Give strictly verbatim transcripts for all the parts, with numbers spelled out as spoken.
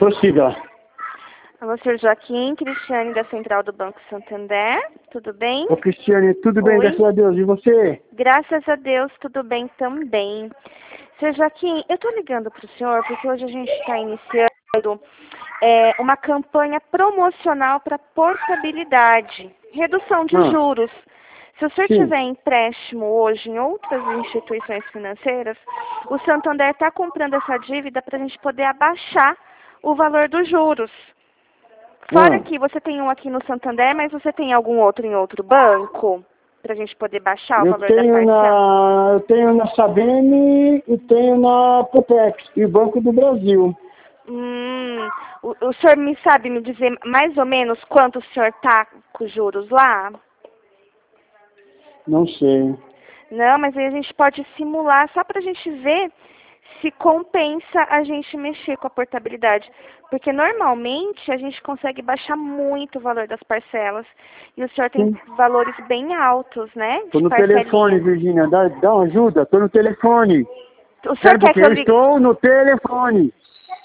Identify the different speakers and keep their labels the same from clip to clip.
Speaker 1: Prossiga.
Speaker 2: Alô, senhor Joaquim, Cristiane da Central do Banco Santander, tudo bem?
Speaker 1: Ô, Cristiane, tudo bem,
Speaker 2: Oi.
Speaker 1: graças a Deus. E você?
Speaker 2: Graças a Deus, tudo bem também. Senhor Joaquim, eu estou ligando para o senhor porque hoje a gente está iniciando é, uma campanha promocional para portabilidade, redução de
Speaker 1: Ah,
Speaker 2: juros. Se o senhor
Speaker 1: sim.
Speaker 2: tiver empréstimo hoje em outras instituições financeiras, o Santander está comprando essa dívida para a gente poder abaixar o valor dos juros. Fora
Speaker 1: Ah.
Speaker 2: que você tem um aqui no Santander, mas você tem algum outro em outro banco? Pra gente poder baixar o
Speaker 1: Eu
Speaker 2: valor da
Speaker 1: tenho
Speaker 2: parcela?
Speaker 1: na, eu tenho na Sabem e tenho na Popex e Banco do Brasil.
Speaker 2: Hum, o, o senhor me sabe me dizer mais ou menos quanto o senhor tá com os juros lá?
Speaker 1: Não sei.
Speaker 2: Não, mas aí a gente pode simular só pra gente ver se compensa a gente mexer com a portabilidade. Porque normalmente a gente consegue baixar muito o valor das parcelas. E o senhor tem
Speaker 1: Sim.
Speaker 2: valores bem altos, né?
Speaker 1: Tô
Speaker 2: De
Speaker 1: no telefone,
Speaker 2: parcelinha.
Speaker 1: Virgínia. Dá, dá uma ajuda. Tô no telefone.
Speaker 2: O senhor
Speaker 1: Sério,
Speaker 2: quer
Speaker 1: porque
Speaker 2: que eu
Speaker 1: eu
Speaker 2: ligue?
Speaker 1: estou no telefone.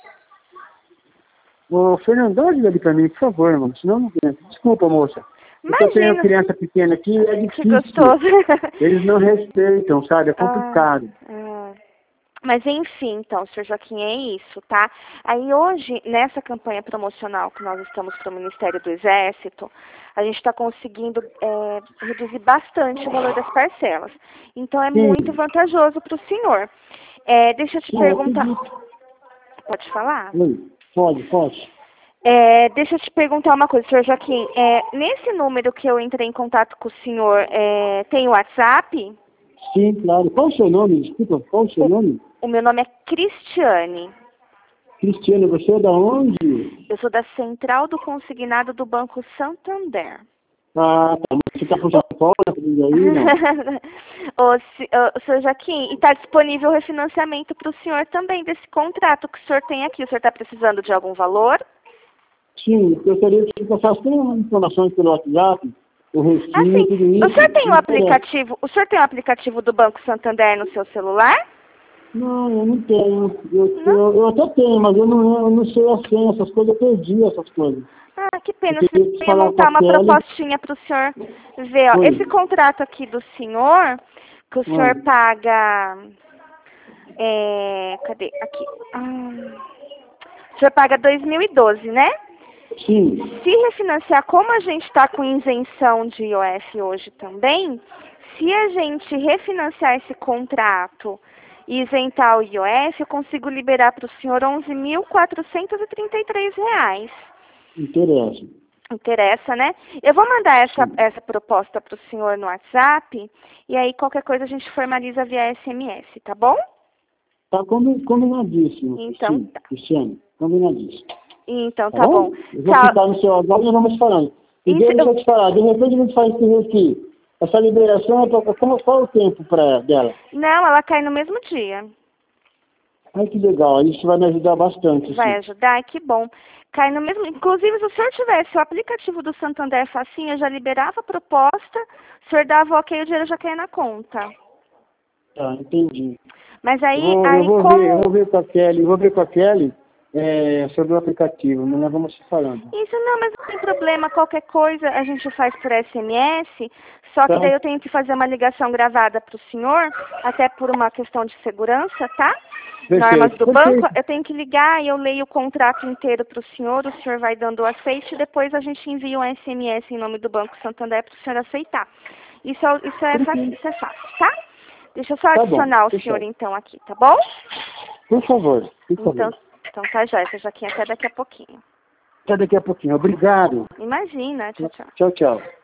Speaker 1: Ô, Fernando, dá uma ajuda ali pra mim, por favor, mano. Senão não tem. Desculpa, moça. Porque eu tenho
Speaker 2: Imagina,
Speaker 1: criança pequena aqui e é
Speaker 2: que
Speaker 1: difícil.
Speaker 2: gostoso.
Speaker 1: Eles não respeitam, sabe? É
Speaker 2: Ah,
Speaker 1: complicado.
Speaker 2: ah. Mas enfim, então, senhor Joaquim, é isso, tá? Aí hoje, nessa campanha promocional que nós estamos para o Ministério do Exército, a gente está conseguindo é, reduzir bastante o valor das parcelas. Então é
Speaker 1: Sim,
Speaker 2: muito vantajoso para o senhor. É, deixa eu te
Speaker 1: sim, eu
Speaker 2: perguntar.
Speaker 1: acredito.
Speaker 2: Pode falar?
Speaker 1: Oi, pode, pode.
Speaker 2: É, deixa eu te perguntar uma coisa, senhor Joaquim. É, nesse número que eu entrei em contato com o senhor, é, tem o WhatsApp?
Speaker 1: Sim, claro. Qual o seu nome? Desculpa, qual o seu
Speaker 2: O,
Speaker 1: nome?
Speaker 2: o meu nome é Cristiane.
Speaker 1: Cristiane, você é da onde?
Speaker 2: Eu sou da Central do Consignado do Banco Santander.
Speaker 1: Ah, tá. Você está por São
Speaker 2: Ô,
Speaker 1: Paulo, tá por aí, não?
Speaker 2: ô, se- ô, senhor Joaquim, e está disponível o refinanciamento para o senhor também desse contrato que o senhor tem aqui. O senhor está precisando de algum valor?
Speaker 1: Sim, eu gostaria que você passasse todas as informações pelo WhatsApp, o
Speaker 2: Ah,
Speaker 1: recibo,
Speaker 2: sim.
Speaker 1: tudo
Speaker 2: O
Speaker 1: isso.
Speaker 2: senhor tem o
Speaker 1: Me interessa.
Speaker 2: aplicativo, o senhor tem o aplicativo do Banco Santander no seu celular?
Speaker 1: Não, eu não tenho. Eu,
Speaker 2: Não?
Speaker 1: eu, eu até tenho, mas eu não, eu não sei a senha, essas coisas, eu perdi essas coisas.
Speaker 2: Ah, que
Speaker 1: Eu
Speaker 2: pena. Senão
Speaker 1: queria te
Speaker 2: eu ia
Speaker 1: falar com
Speaker 2: montar
Speaker 1: a
Speaker 2: uma
Speaker 1: Kelly.
Speaker 2: propostinha para o senhor ver. Ó, esse
Speaker 1: Oi.
Speaker 2: contrato aqui do senhor, que o senhor
Speaker 1: Ah,
Speaker 2: paga... É, cadê? Aqui. Ah, o senhor paga dois mil e doze, né?
Speaker 1: sim,
Speaker 2: Se refinanciar, como a gente está com isenção de I O F hoje também, se a gente refinanciar esse contrato e isentar o I O F, eu consigo liberar para o senhor onze mil quatrocentos e trinta e três reais.
Speaker 1: interessa.
Speaker 2: Interessa, né? Eu vou mandar essa,
Speaker 1: Sim.
Speaker 2: essa proposta para o senhor no WhatsApp e aí qualquer coisa a gente formaliza via S M S, tá bom?
Speaker 1: Tá combi- combinadíssimo,
Speaker 2: Então
Speaker 1: sim,
Speaker 2: tá.
Speaker 1: Cristiane. Combinadíssimo.
Speaker 2: Então
Speaker 1: Tá
Speaker 2: tá
Speaker 1: bom?
Speaker 2: bom.
Speaker 1: Eu vou
Speaker 2: Tchau.
Speaker 1: ficar no seu agora e vamos falando. E
Speaker 2: Isso,
Speaker 1: deixa
Speaker 2: eu-
Speaker 1: eu te falar, de repente a gente faz esse aqui. Essa liberação, é pra, como, qual é o tempo pra, dela?
Speaker 2: Não, ela cai no mesmo dia.
Speaker 1: Ai, que legal, isso vai me ajudar bastante,
Speaker 2: Vai
Speaker 1: sim.
Speaker 2: ajudar? Que bom. Cai no mesmo. Inclusive, se o senhor tivesse o aplicativo do Santander facinho, eu já liberava a proposta, o senhor dava o ok, o dinheiro já caía na conta.
Speaker 1: Tá, entendi.
Speaker 2: Mas
Speaker 1: Eu
Speaker 2: aí,
Speaker 1: vou, eu
Speaker 2: aí
Speaker 1: vou ver, eu
Speaker 2: como.
Speaker 1: vou ver com a Kelly, eu vou ver com a Kelly é, sobre o aplicativo, mas nós vamos se falando.
Speaker 2: Isso não, mas não tem problema. Qualquer coisa a gente faz por S M S, só que
Speaker 1: Tá?
Speaker 2: daí eu tenho que fazer uma ligação gravada para o senhor, até por uma questão de segurança, tá? Normas
Speaker 1: Perfeito,
Speaker 2: do banco,
Speaker 1: perfeito.
Speaker 2: eu tenho que ligar e eu leio o contrato inteiro para o senhor, o senhor vai dando o aceite e depois a gente envia um S M S em nome do Banco Santander para o senhor aceitar. Isso é, isso, é fácil,
Speaker 1: Perfeito.
Speaker 2: isso é fácil, tá? Deixa eu só
Speaker 1: Tá bom,
Speaker 2: adicionar o senhor
Speaker 1: fechado.
Speaker 2: então aqui, tá bom?
Speaker 1: Por favor, por
Speaker 2: Então,
Speaker 1: favor.
Speaker 2: então tá jóia, Joaquim, até daqui a pouquinho.
Speaker 1: Até daqui a pouquinho. Obrigado.
Speaker 2: Imagina, tchau, tchau.
Speaker 1: Tchau, tchau.